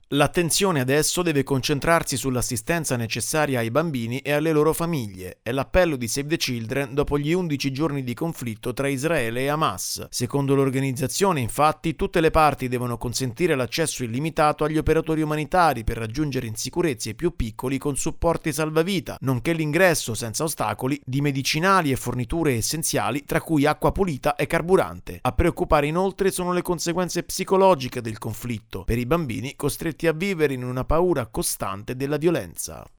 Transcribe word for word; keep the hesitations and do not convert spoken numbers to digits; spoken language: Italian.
L'attenzione adesso deve concentrarsi sull'assistenza necessaria ai bambini e alle loro famiglie. È l'appello di Save the Children dopo gli undici giorni di conflitto tra Israele e Hamas. Secondo l'organizzazione, infatti, tutte le parti devono consentire l'accesso illimitato agli operatori umanitari per raggiungere in sicurezza i più piccoli con supporti salvavita, nonché l'ingresso senza ostacoli di medicinali e forniture essenziali, tra cui acqua pulita e carburante. A preoccupare inoltre sono le conseguenze psicologiche del conflitto per i bambini costretti a vivere in una paura costante della violenza.